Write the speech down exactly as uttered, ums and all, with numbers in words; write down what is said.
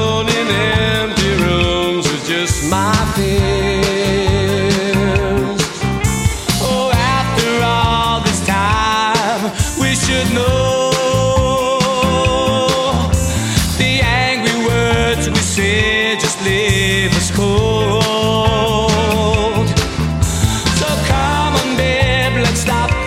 alone in empty rooms with just my fears. Oh, after all this time, we should know the angry words we say